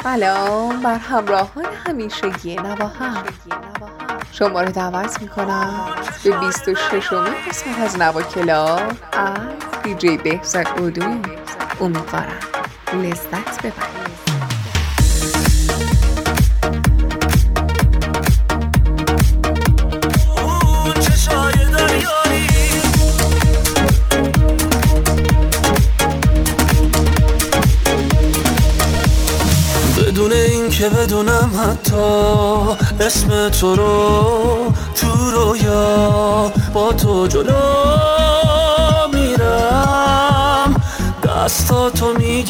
سلام بر همراهان همیشگی نواها. شما رو دعوت میکنم به 26مین قسمت از نوا کلاب از دیجی بهزاد اودو. امیدوارم لذت ببرید. بدون این که بدونم حتی اسم تو رو تو رویا با تو جلو میرم، دستاتو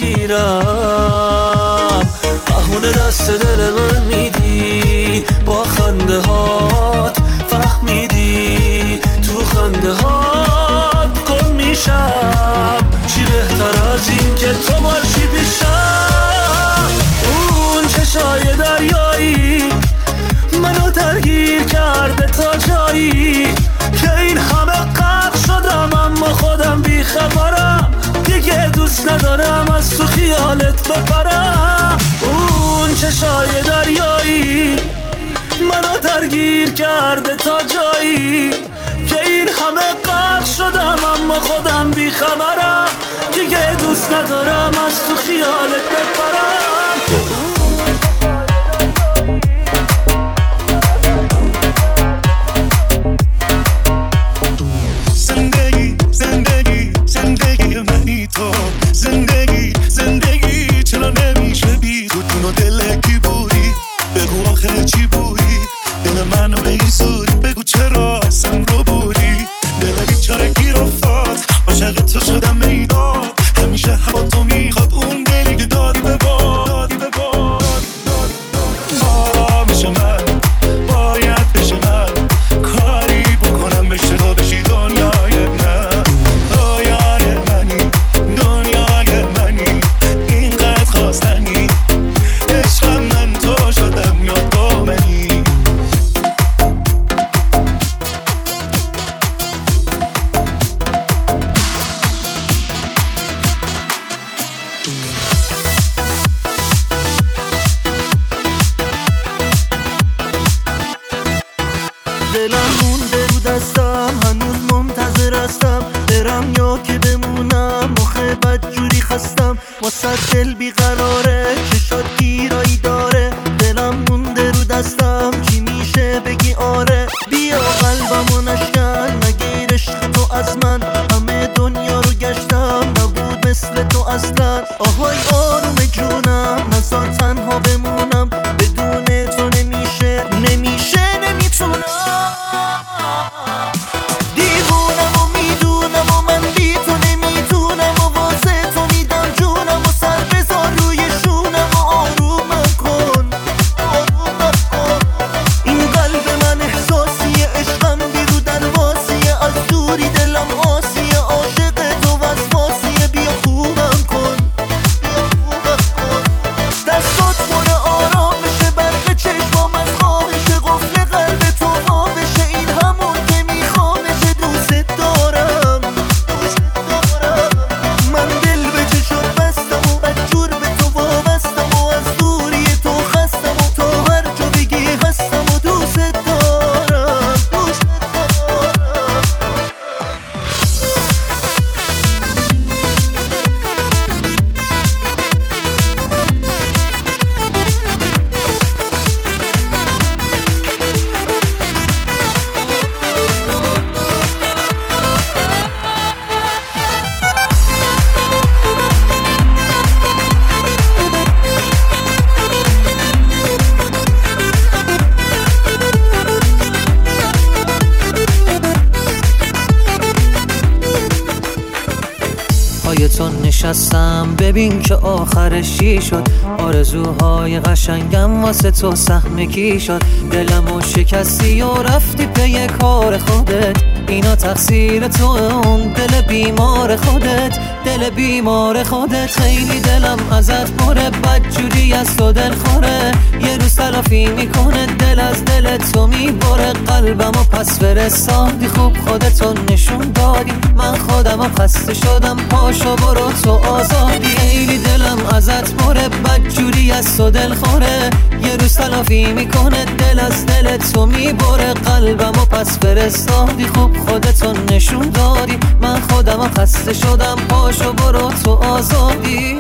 میگیرم، بهونه دست دل من میدی، با خنده هات فهمیدی، تو خنده هات گم میشم، چی بهتر از این که تو باشی پیشم. اون چشای دریایی منو درگیر کرده تا جایی که این همه غرق شدم، اما خودم بیخبرم، دیگه دوست ندارم از تو خیالت بپرم. اون چشای دریایی منو درگیر کرده تا جایی که این همه غرق شدم، اما خودم بیخبرم، دیگه دوست ندارم از تو خیالت بپرم. زندگی منی تو، زندگی چرا نمیشه بی تو؟ دون و دل کی بودی؟ بگو آخر چی بودی؟ دل منو به این زودی بگو چرا اصلا رو بودی؟ دل بیچاره گیر افتاد، عاشق تو شدم میداد، همیشه هوا تو میخواد، اون دلی که دادی به باد میشه من، باید بشه من، کاری بکنم بشه تو بشی دنیای من، دنیای منی، اینقدر خواستنی، عشقم من تو شدم یا تو منی. دلم مونده رو دستم، هنوز منتظر هستم برم یا که بمونم، آخه بدجوری خستم، واسه دل بیقراره، چشات گیرایی داره، دلم مونده رو دستم، چی میشه بگی آره؟ بیا قلبمو نشکن، نگیر عشق تو از من، همه دنیا رو گشتم، نبود مثل تو اصلا، آهای آروم جونم، نذار تنها بمونم، بدون تو نمیشه نمیتونم. دیوونم و میدونم و من بی تو نمیتونم، و واسه تو میدم جونم، و سر بذار روی شونم، و آرومم کن. این قلب من احساسیه، عشقم بیرو درواسیه، از دوری دلم آسیه، عاشق تو وسواسیه، بیا خوبم کن. دستات پر آرامشه، برق چشمام از خوابشه، قفل قلب تو وا بشه، این همون که میخوامشه، دوست دارم. من دل به چشات بستم و بدجور به تو وابستم، و از دوری تو خستم، و تا هر جا بگی هستم، و دوست دارم. پای تو نشستم، ببین که آخرش چی شد، آرزوهای قشنگم واسه تو سهم کی شد، دلمو شکستی و رفتی پی کار خودت، اینا تقصیر تو، اون دل بیمار خودت، دل بیمار خودت، خیلی دلم ازت پره، بدجوری از تو دل خوره، یه روز تلافی میکنه، دل از دل تو میبره، قلبمو پس فرستادی، خوب خودتو نشون دادی، من خودمو خسته شدم، پاشو برو تو آزادی، خیلی دلم ازت پره، بدجوری از تو دل خوره، یه روز تلافی میکنه دل از دل تو میبره قلبم و پس فرستادی، خوب خودتون نشون دادی، من خودم و خسته شدم، پاشو برو تو آزادی.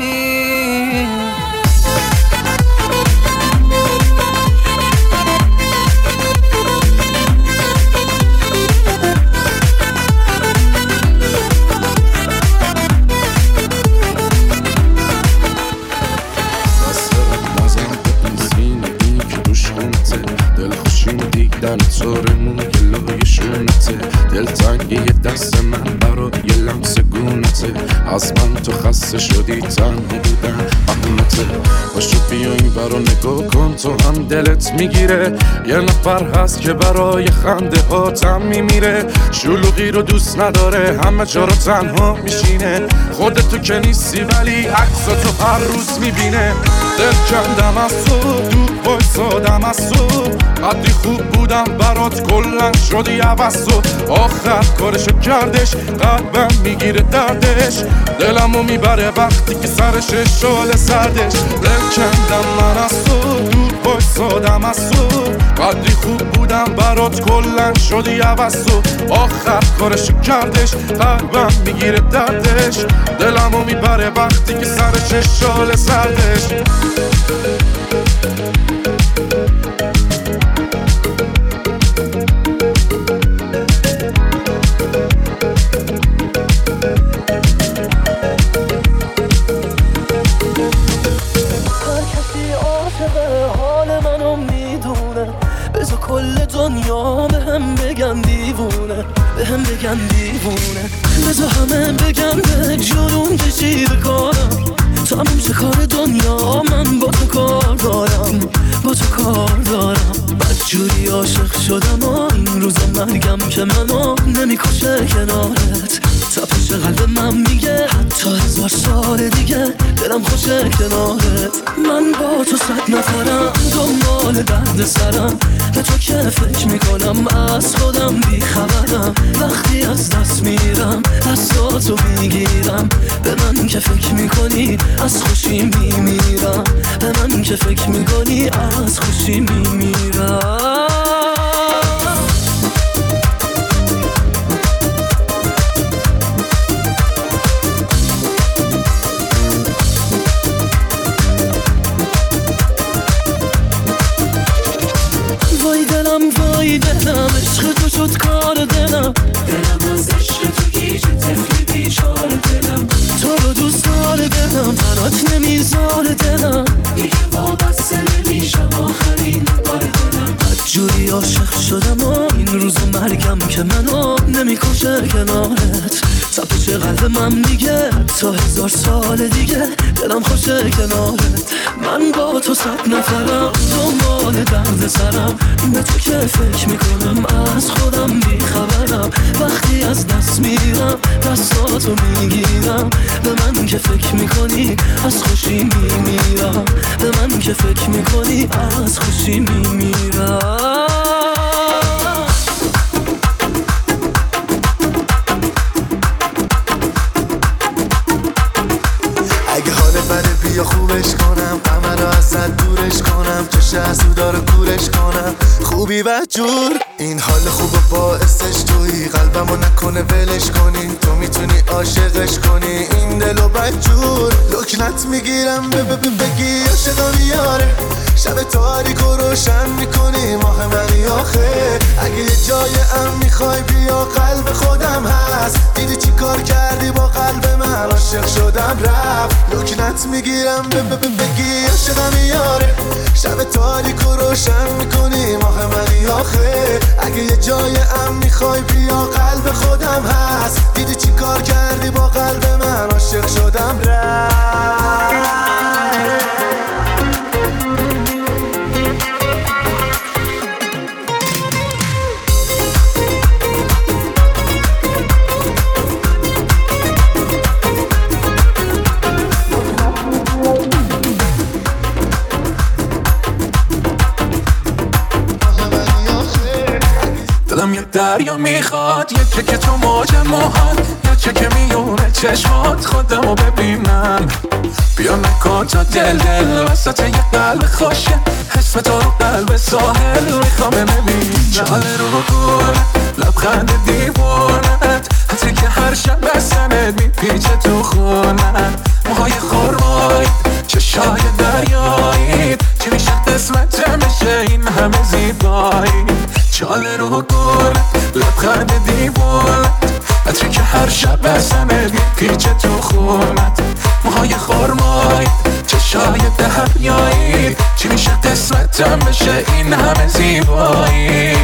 زارمون گلای شونته، دلتنگی دست من برای یه لمس گونته، از من تو خسته شدی تنها بودن بهونته، باشو بیا این برا نگاه کن تو هم دلت میگیره، یه نفر هست که برای خنده هاتم میمیره، شلوغی رو دوست نداره همه جا رو تنها میشینه، خودتو که نیستی ولی عکساتو هر روز میبینه، دل کندم از تو دور بایستادم از تو، قدری خوب بودم برات کلن شدی عوض تو، آخر کارشو کردش قلبم میگیره دردش، دلمو میبره وقتی که سرش شال سردش، دل کندم من از تو دور بایستادم از تو، قدری خوب بودم برات کلن شدی عوض تو، آخر کارشو کردش قلبم میگیره دردش، دلمو میبره وقتی که سرش شال سردش. کل دنیا بهم بگن دیوونه، بهم بگن دیوونه، بذار همه بگن به جنون کشی بکنم، تموم شه کار دنیا من با تو کار دارم، با تو کار دارم، بدجوری عاشق شدم و این روزا مرگم که منو نمیکشه کنارت، تپش قلب من میگه حتی 1000 سال دیگه دلم خوشه کنارت، من با تو 100 نفرم دنبال درد سرم، به تو که فکر میکنم از خودم بیخبرم، وقتی از دست میرم دستاتو میگیرم، به من که فکر میکنی از خوشی میمیرم، به من که فکر میکنی از خوشی میمیرم. وای دلم عشق تو شد کار دلم، دلم از عشق تو گیج طفلی بیچار دلم، تو رو دوست دار دلم برات نمیذار دلم، دیگه وابسته نمیشم آخرین بار دلم، بدجوری عاشق شدم و این روز مرگم که منو نمیکشه کنارت، تپش قلب من میگه تا 1000 سال دیگه دلم خوشه کنارت، من با تو 100 نفرم دنبال درد سرم، به تو که فکر میکنم از خودم بیخبرم، وقتی از دست میرم دستاتو میگیرم، به من که فکر میکنی از خوشی میمیرم، به من که فکر میکنی از خوشی میمیرم. بیا خوبش کنم، غم رو ازت دورش کنم، چش حسودا رو کورش کنم، خوبی بدجور این حال خوب باعثش تویی، قلبمو نکنه ولش کنی، تو میتونی عاشقش کنی این دلو بدجور، لکنت میگیرم بگی عاشقم یاره، شب تاریک و روشن میکنی ماه منی آخه، اگه یه جای ام میخوای بیا قلب خودم هست، دیدی چی کار کردی با قلب من، عاشق شدم رفت، لکنت میگیرم بگی عاشقم یاره، شب تاریک و روشن میکنی ماه منی آخه، اگه یه جای ام میخوای بیا قلب خودم هست، دیدی چی کار کردی با قلب من، عاشق شدم رفت. دریا میخواد یه چکه تو موج موهات یا چکه میونه چشمات خودمو ببینم بیا نکن تا دل وسط یه قلب خوشه اسم تو رو قلب ساحل میخوام ببینم جاله رو گونه لبخند دیوونت حتی که هر شب بسنت میپیچه تو خونت موهای خورمایی چشای دریایی چی میشه قسمت میشه این همه زیبایی جاله رو گونه لبخند دیوونت حتی که هر شب بسنت میپیچه تو خونت موهای خورمایی چشای دریایی چی میشه قسمتم بشه این همه زیبایی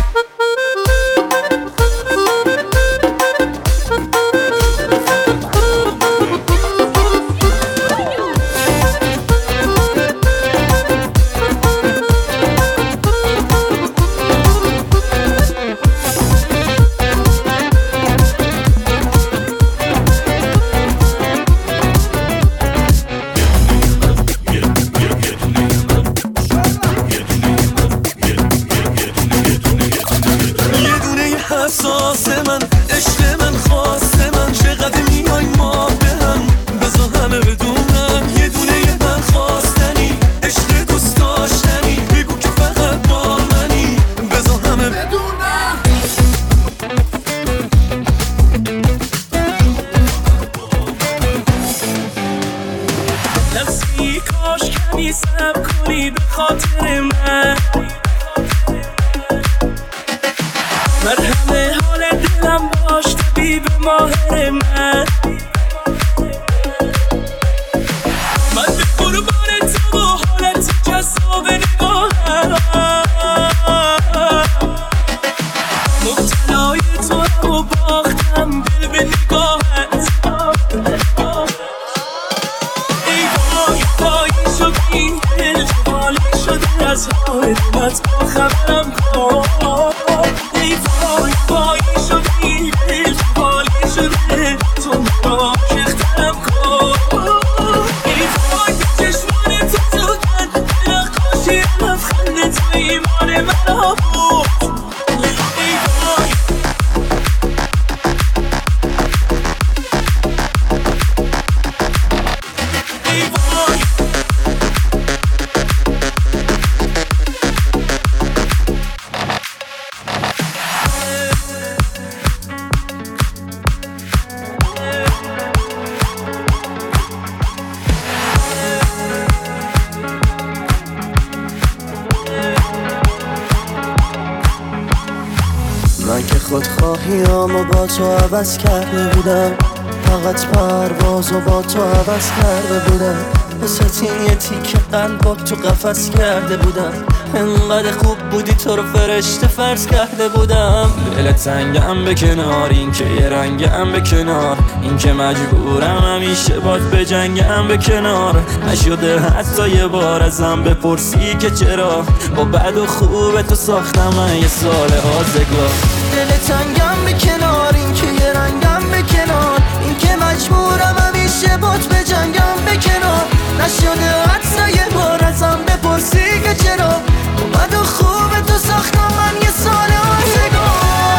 من که خودخواهیامو با تو عوض کرده بودم فقط پروازو با تو عوض کرده بودم واسه یه تیکه قلب با تو قفس کرده بودم انقدر خوب بودی تو رو فرشته فرض کرده بودم دل تنگم به کنار این که یه رنگم به کنار این که مجبورم همیشه باد به جنگم به کنار نشده حتی یه بار ازم بپرسی که چرا با بد و خوب تو ساختم من یه سال آزگار دل تنگم به کنار این که یه رنگم به کنار این که مجبورم همیشه باد به جنگم به کنار نشده حتی یه بار ازم بپرسی که چرا با بد و خوب تو ساختم من یه سال آزگار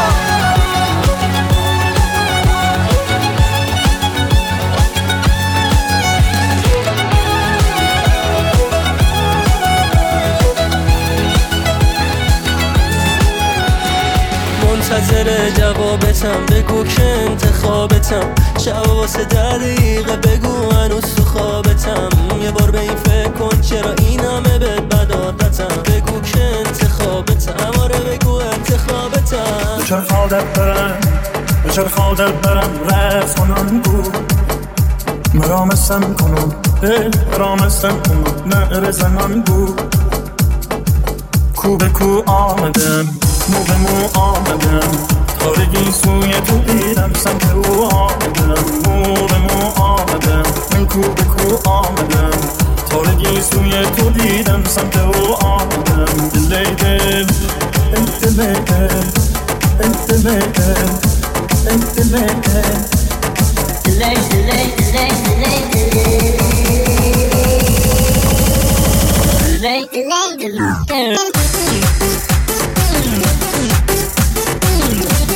منتظر جوابتم بگو که انتخابتم شب واسه 10 دقیقه بگو هنوز تو خوابتم یه بار به این فکر کن چرا این همه بد عادتم بگو که انتخابتم آره بگو انتخابتم به چرخ عادت برم رفت کنم بود مرامستم کنم مرامستم کنم نه زمان بود کو به کو آمدم مو به مو آمدم تارگی سوی تو دیدم سمت او آمدم مو به مو آمدم من کو به کو آمدم تارگی سوی تو دیدم سمت او آمدم دل دل انت دل انت دل انت دل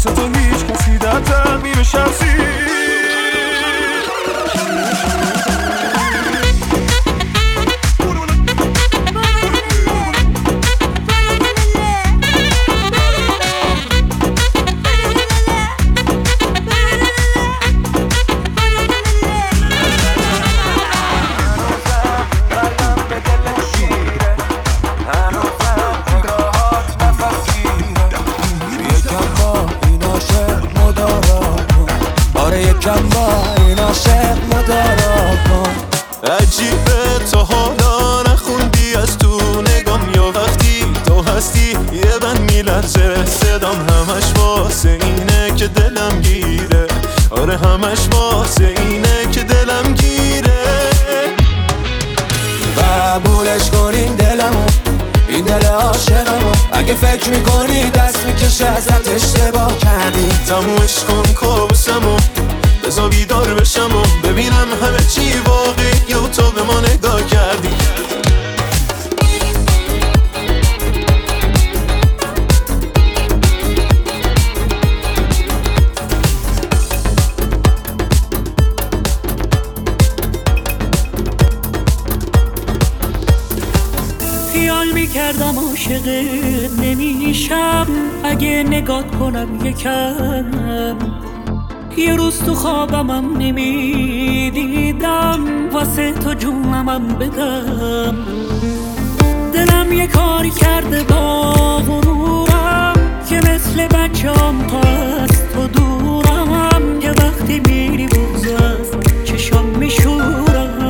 واسه تو هیچ کسی در تعمیم شخصی کم با این عاشق مدارا کن. عجیبه تو حالا نخوندی از تو نگام، یا وقتی تو هستی یه بند میلرزه صدام، همش واسه اینه که دلم گیره. آره همش واسه اینه که دلم گیره. قبولش کنین دلمو، این دل عاشقمو. اگه فکر میکنی دست میکشه ازت اشتباه کردی، تمومش کن کابوسمو، بذار بیدار بشم و ببینم همه چی واقعیه و تو به ما نگاه کردی. خیال میکردم عاشقت نمیشم، اگه نگاه کنم یکم. یه روز تو خوابمم نمیدیدم، واسه تو جونمم بدم. دلم یه کاری کرده با غرورم، که مثل بچه‌ام تا از تو دورم. یه وقتی میری بغض از چشام میشورم،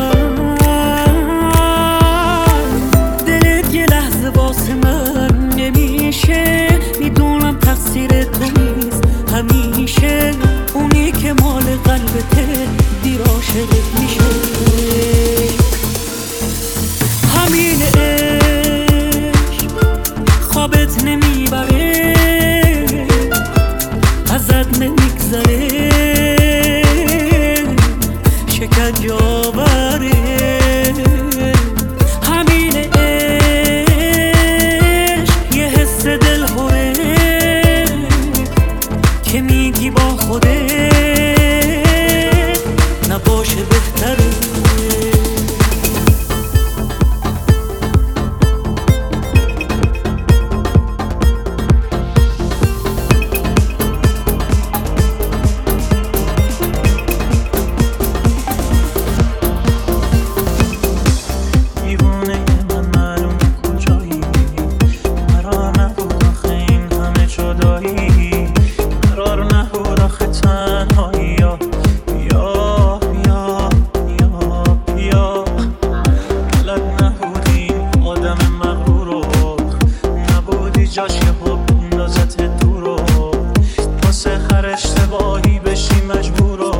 دلت یه لحظه واسه من نمیشه. میدونم تقصیر تو نیست همیشه، اونی که مال قلبته دیر عاشقت میشه. همین عشق خوابت نمیبره، ازت نمیگذره، شکنجه آوره. همین عشق یه حس دلهوره که میگی با خودت نباشه بهتره. دیوونه من معلوم کجایی، قرار نبود آخه این همه جدایی، قرار نبود آخه تنهایی. یا بلد نبودی آدم مغرور رو، نبودی جاش که حب اندازت دور رو، واسه هر اشتباهی بشی مجبور رو.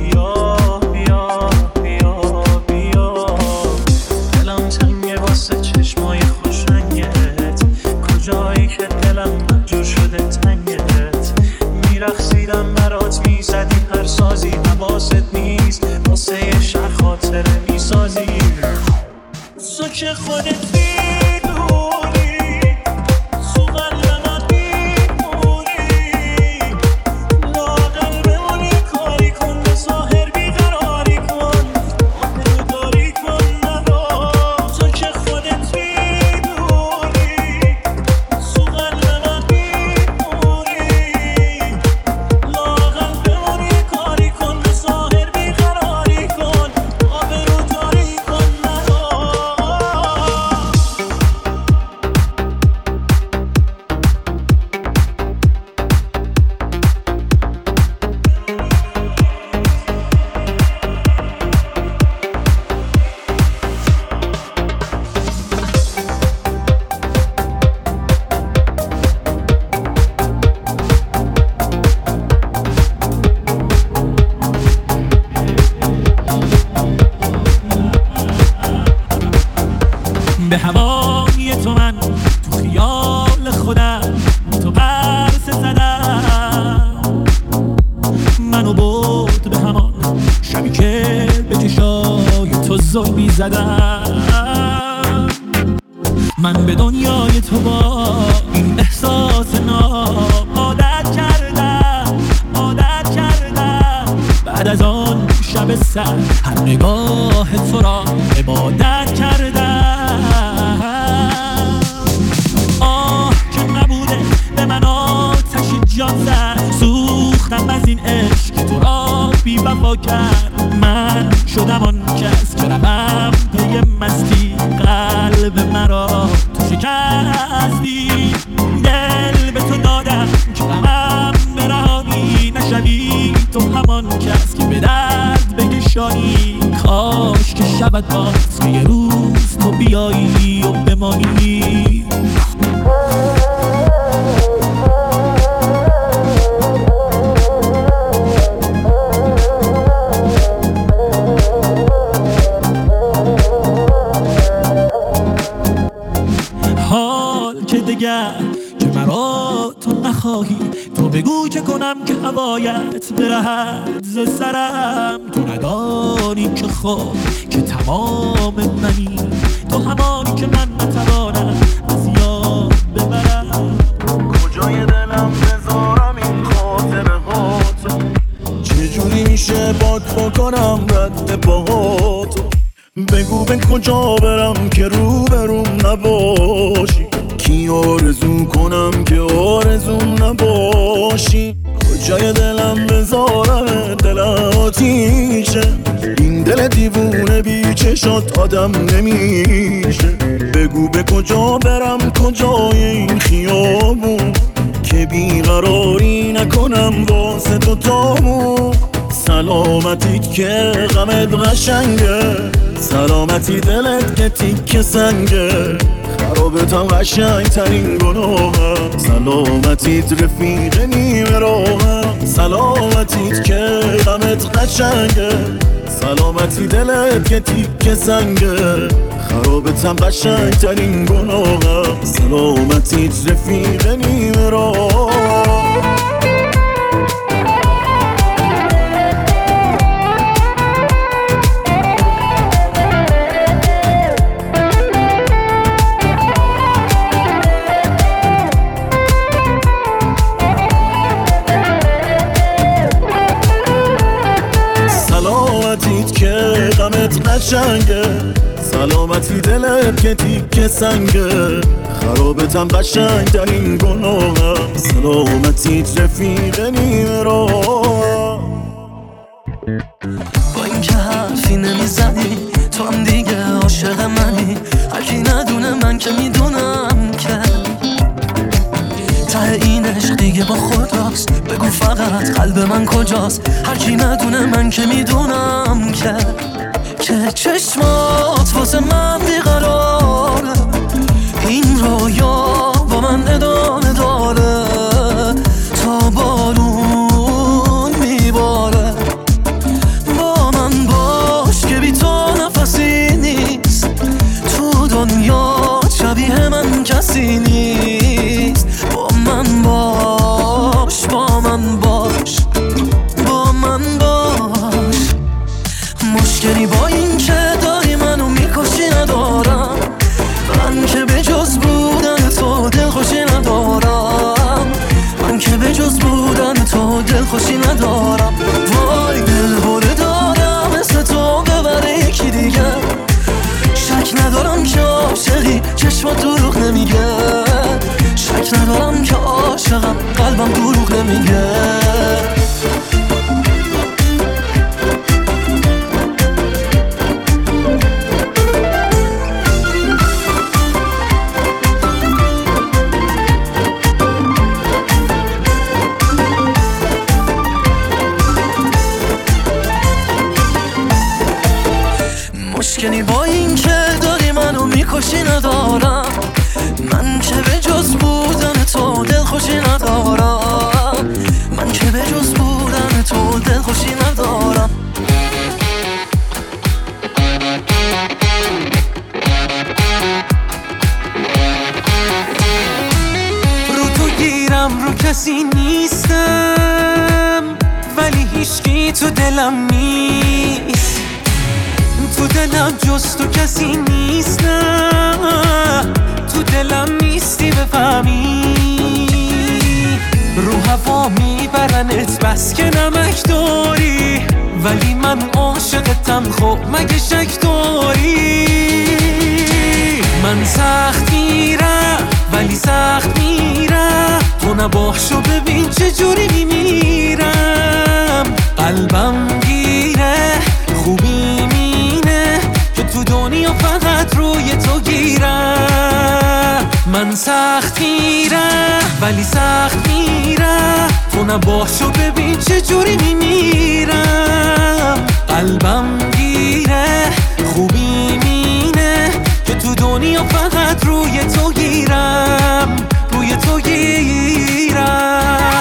دلم تنگه واسه چشمای خوشرنگت، کجایی که دلم مجبور شده تنگت. میرقصیدم برات میزدی هر سازی، حواست نیست واسه یه شهر خاطره میسازی. تو که خودت میدونی تو قلب من میمونی، لااقل بمونی کاری کن، به ظاهر بیقراری کن، آبرو داری کن نرو. تو که خودت میدونی تو قلب من میمونی، لااقل بمونی کاری کن، به ظاهر بیقراری کن، آبرو داری کن نرو. به هوای تو من تو خیال خودم تو قرص زدم، منو برد به همان شبی که به چشای تو زلمی زدم. من به دنیای تو با این احساس ناعادت کردم. سر هر نگاه تو را عبادت کردم. آه که نبوده به من آتشی جان زد، سوختم از این عشق تو را بی وفا کرد. من شدم آن کس که روم پی مستی، قلب مرا تو شکستی. دل به تو دادم که غمم برهانی نشوی، تو همان کس که به درد بکشانی. کاش که شود باز که یه روز تو بیایی و بمانی. که مرا تو نخواهی، تو بگو چه کنم که هوایت برهد ز سرم. تو ندانی که خود که تمام منی، تو همانی که من نتوانم از یاد ببرم. کجای دلم بذارم این خاطره هاتو، چجوری میشه باد بکنم رد پاهاتو. بگو به کجا برم که روبروم نباشی، کی آرزو کنم که آرزوم نباشی. کجای دلم بذارم دل آتیشه، این دل دیوونه بی چشات آدم نمیشه. بگو به کجا برم کجای این خیابون، که بیقراری نکنم واسه تو تامون. سلامتیت که غمت قشنگه، سلامتی دلت که تیک سنگه. خرابتم قشنگ ترین گناهم، سلامتیت رفیق نیمه راهم. سلامتیت که غمت قشنگه، سلامتی دلت که تیک سنگه. خرابتم قشنگ ترین گناهم، سلامتیت رفیق نیمه راهم. قشنگه، سلامتی دلت که تیک سنگه. خرابتم قشنگ در این گناهم، سلامتیت رفیق نیمه راه. با این که حرفی نمیزنی تو هم دیگه عاشق منی. هرکی ندونه من که میدونم که ته این عشق دیگه با خداست. بگو فقط قلب من کجاست، هرکی ندونه من که میدونم که چشمات واسه من بیقراره. این رویا با من ادامه داره تا بارون میباره. با من باش که بی تو نفسی نیست، تو دنیا شبیه من کسی نیست. با من باش، با من باش، با من باش. مشکلی با این که داری منو میکشی ندارم، من که به جز بودن تو دلخوشی ندارم. من که به جز بودن تو دلخوشی ندارم. وای دلهوره دارم مثل تو ببره یکی دیگه. شک ندارم که عاشقی چشمات دروغ نمیگه. شک ندارم که عاشقم قلبم دروغ نمیگه. مشکلی با این که داری منو میکشی ندارم، من که به جز بودن تو دلخوشی ندارم. من که به جز بودن تو دلخوشی ندارم. رو تو گیرم رو کسی نیستم، ولی هیچکی تو دلم نیست. تو دلم جز تو کسی نیست، نه تو دلم نیستی بفهمی. رو هوا میبرنت بس که نمک داری، ولی من عاشقتم، خب مگه شک داری؟ من سخت میرم ولی سخت میرم، تو نباشو ببین چجوری میمیرم. قلبم گیره خوبی مینه که تو دنیا فقط روی تو گیرم. من سخت میرم ولی سخت میرم، تو نباشو ببین چجوری میمیرم. قلبم گیره خوبی مینه که تو دنیا فقط روی تو گیرم، روی تو گیرم.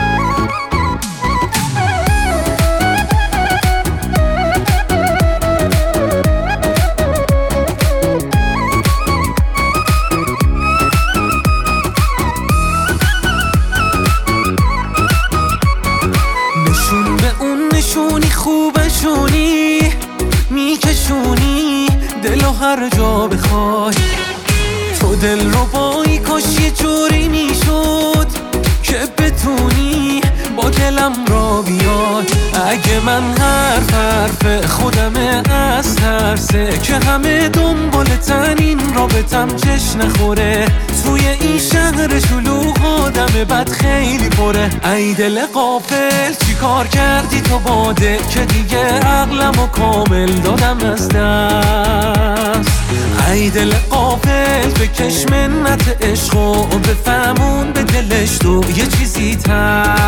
نشون به اون نشونی خوبشونی، میکشونی دلو هر جا بخوای. تو دل رو بایی کاش یه جوری میشد که بتونی با دلم را بیای. اگه من حرف خودمه از ترسه که همه دنبالتن این رابطم جش نخوره. توی این شهر شلوغ آدم بد خیلی پره. ای دل غافل چی کار کردی تو باده که دیگه عقلمو کامل دادم از دست. ای دل غافل بکش منت عشق و بفهمون به دلش تو یه چیزی تر.